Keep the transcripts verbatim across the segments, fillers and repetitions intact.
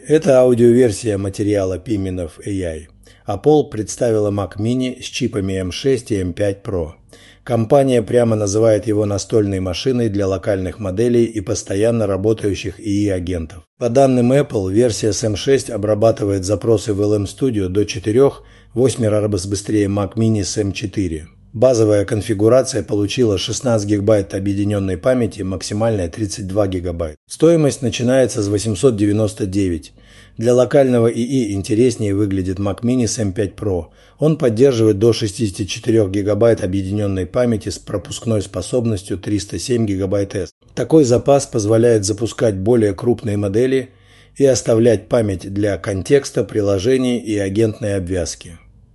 Это аудиоверсия материала Piminov эй ай. Apple представила Mac Mini с чипами эм шесть и эм пять про. Компания прямо называет его настольной машиной для локальных моделей и постоянно работающих ИИ агентов. По данным Apple, версия с эм шесть обрабатывает запросы в эл эм Studio до четырех-восьми раз быстрее Mac Mini с эм четыре. Базовая конфигурация получила шестнадцать гигабайт объединенной памяти, максимальная тридцать два гигабайта. Стоимость начинается с восемьсот девяносто девять. Для локального ИИ интереснее выглядит Mac Mini с эм пять про. Он поддерживает до шестьдесят четыре гигабайт объединенной памяти с пропускной способностью триста семь гигабайт эс. Такой запас позволяет запускать более крупные модели и оставлять память для контекста, приложений и агентной обвязки.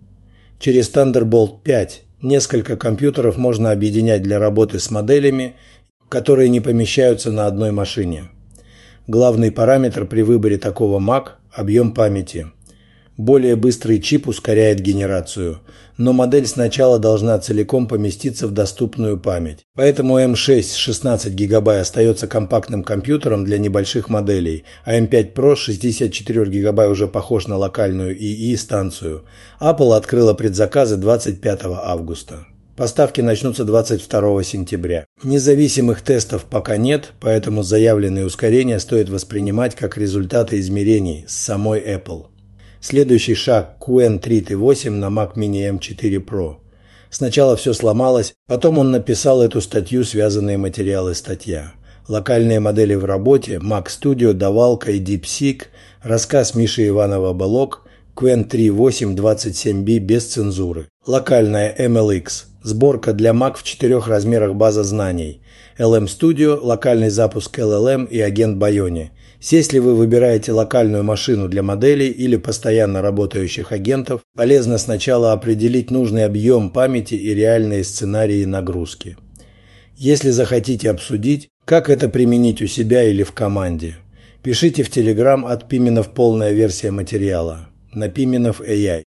Через Thunderbolt пять несколько компьютеров можно объединять для работы с моделями, которые не помещаются на одной машине. Главный параметр при выборе такого Mac – объем памяти. Более быстрый чип ускоряет генерацию, но модель сначала должна целиком поместиться в доступную память. Поэтому эм шесть с шестнадцать гигабайт остается компактным компьютером для небольших моделей, а эм пять про с шестьдесят четыре гигабайт уже похож на локальную ИИ-станцию. Apple открыла предзаказы двадцать пятого августа. Поставки начнутся двадцать второго сентября. Независимых тестов пока нет, поэтому заявленные ускорения стоит воспринимать как результаты измерений с самой Apple. Следующий шаг – кью эн три тэ восемь на Mac Mini эм четыре про. Сначала все сломалось, потом он написал эту статью, связанные материалы статья. Локальные модели в работе, Mac Studio, давалка и DeepSeek, рассказ Миши Иванова-Балок, кью эн три восемь двадцать семь би без цензуры. Локальная эм эл икс, сборка для Mac в четырех размерах база знаний. эл эм Studio, локальный запуск эл эл эм и агент Байони. Если вы выбираете локальную машину для моделей или постоянно работающих агентов, полезно сначала определить нужный объем памяти и реальные сценарии нагрузки. Если захотите обсудить, как это применить у себя или в команде, пишите в Telegram от Piminov полная версия материала на Piminov эй ай.